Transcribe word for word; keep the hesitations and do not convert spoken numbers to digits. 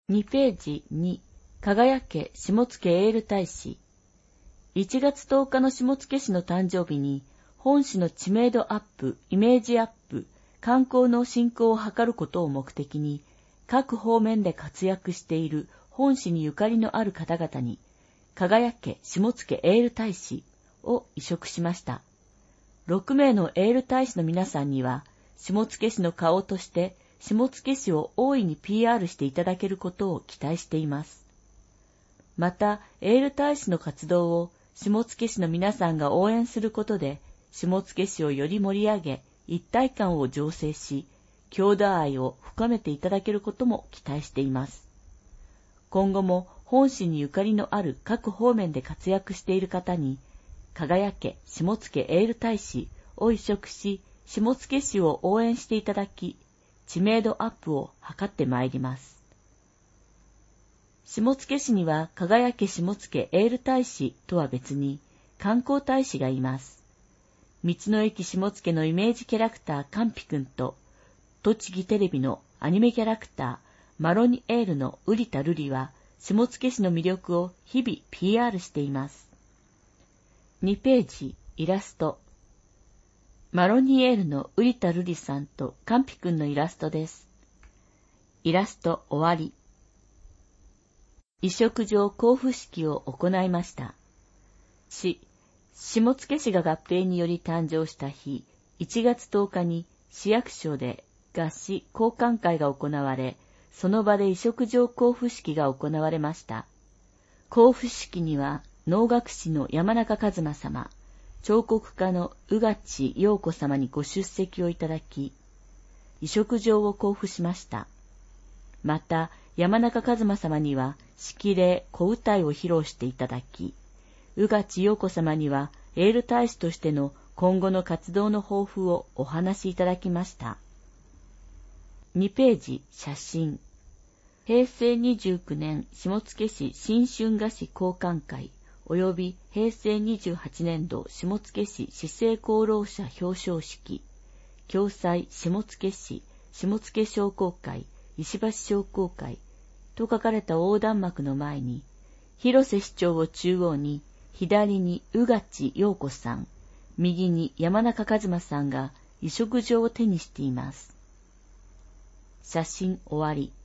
にページに、輝け下野エール大使。いちがつとおかの下野市の誕生日に、本市の知名度アップ、イメージアップ、観光の振興を図ることを目的に、各方面で活躍している本市にゆかりのある方々に、輝け下野エール大使を委嘱しました。ろくめいのエール大使の皆さんには、下野市の顔として、下野市を大いに ピーアール していただけることを期待しています。また、エール大使の活動を下野市の皆さんが応援することで、下野市をより盛り上げ、一体感を醸成し、郷土愛を深めていただけることも期待しています。今後も本市にゆかりのある各方面で活躍している方に、輝け下野エール大使を委嘱し、下野市を応援していただき、知名度アップを図ってまいります。下野市には輝け下野エール大使とは別に観光大使がいます。道の駅下野のイメージキャラクターカンピくんと、栃木テレビのアニメキャラクターマロニエールのウリタルリは下野市の魅力を日々 ピーアール しています。にページイラスト。マロニエールのウリタルリさんとカンピくんのイラストです。イラスト終わり。委嘱状交付式を行いました。市、下野市が合併により誕生した日、いちがつとおかに市役所で合祀交換会が行われ、その場で委嘱状交付式が行われました。交付式には能楽師の山中一馬様、彫刻家の宇勝陽子様にご出席をいただき、委嘱状を交付しました。また、山中一馬様には、式礼小歌いを披露していただき、宇勝陽子様には、エール大使としての今後の活動の抱負をお話しいただきました。にページ、写真。へいせいにじゅうきゅうねん下野市新春菓子交換会及びへいせいにじゅうはちねんど下野市市政功労者表彰式、共催下野市下野商工会石橋商工会と書かれた横断幕の前に、広瀬市長を中央に、左に宇勝陽子さん、右に山中一馬さんが委嘱状を手にしています。写真終わり。